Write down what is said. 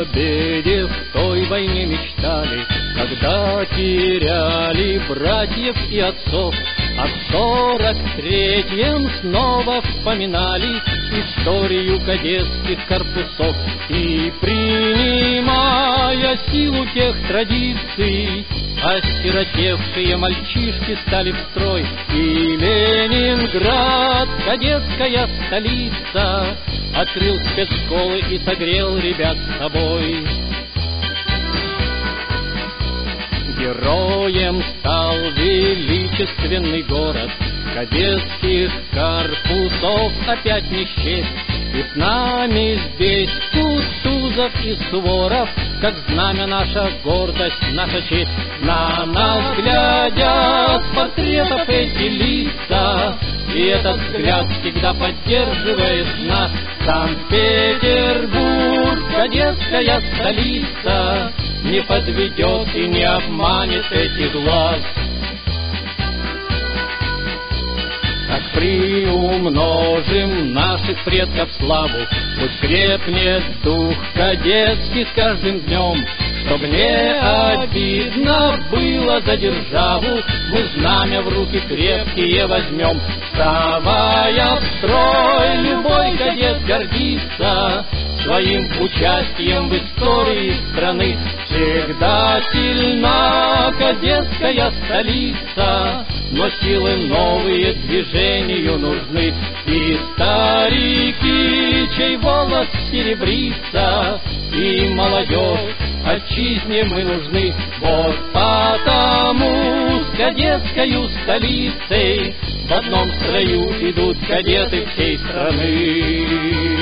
победе в той войне мечтали, когда теряли братьев и отцов. А в 43-м снова вспоминали историю кадетских корпусов. И, принимая силу тех традиций, осиротевшие мальчишки стали в строй. И Ленинград, кадетская столица, открыл спецшколы и согрел ребят с собой. Героем стал величественный город, кадетских корпусов опять не счесть. И с нами здесь Кутузов и Суворов, как знамя наша гордость, наша честь. На нас глядят с портретов эти лица, и этот взгляд всегда поддерживает нас. Санкт-Петербург, кадетская столица, не подведет и не обманет этих глаз. Так приумножим наших предков славу, пусть крепнет дух кадетский с каждым днем. Чтоб не обидно было за державу, мы знамя в руки крепкие возьмем. Вставая в строй, любой кадет гордится своим участием в истории страны. Всегда сильна кадетская столица, но силы новые движению нужны. И старики, чей волос серебрится, и молодежь, отчизне мы нужны. Вот потому с кадетскою столицей в одном строю идут кадеты всей страны.